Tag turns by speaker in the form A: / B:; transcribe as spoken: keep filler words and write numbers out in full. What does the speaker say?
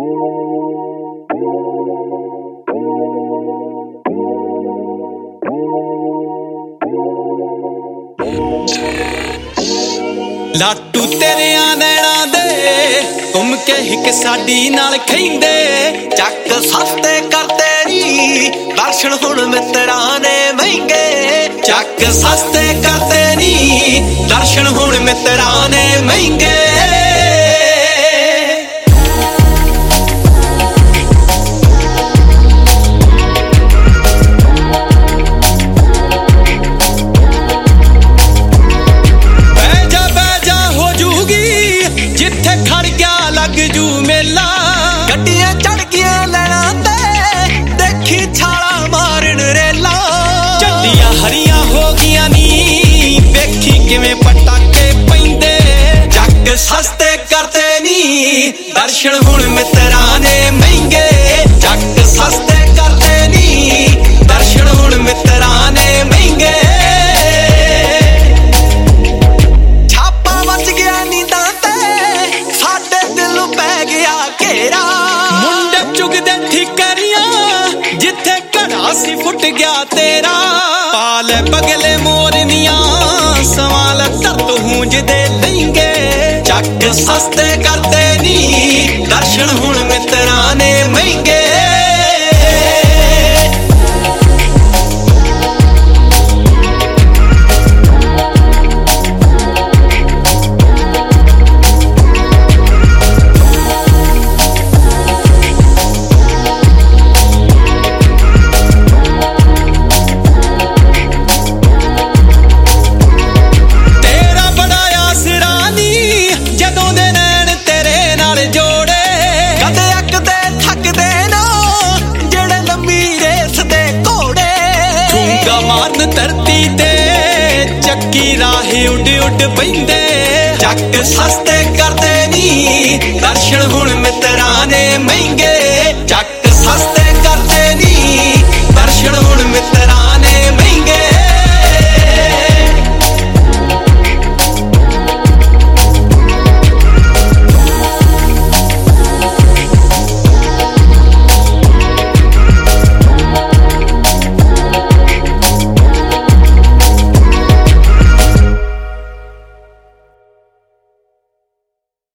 A: लाटू तेरिया नैना दे घूम के हिक साडी नाल खैंदे
B: चक सस्ते करते नी दर्शन हुण मित्रां ने महंगे
A: चक सस्ते करते नी
B: दर्शन हुण मित्रां ने महंगे गड्डियां चढ़ गया लैना ते देखी छाला मारन रेला
A: झंडियां हरियां हो गया नी वेखी किवें पटाके पैंदे
B: जग सस्ते करते नी दर्शन हुण मित्रां ने महंगे जग सस्ते करते नी दर्शन हुण मित्रां ने महंगे छापा मच गया नी दाते साडे दिल पै गया घेरा
A: मुंडे चुगदे ठिकरियां जिथे घड़ा सी फुट गया तेरा पाले बगले मोरनियां सवाल दर्द हूंजदे लहंगे
B: जग सस्ते करते नी दर्शन हुण मित्रां ने महंगे
A: मारन धरती ते चक्की राही उड उड पैंदे
B: जग सस्ते करते नी दर्शन हुण मित्रां ने महंगे जग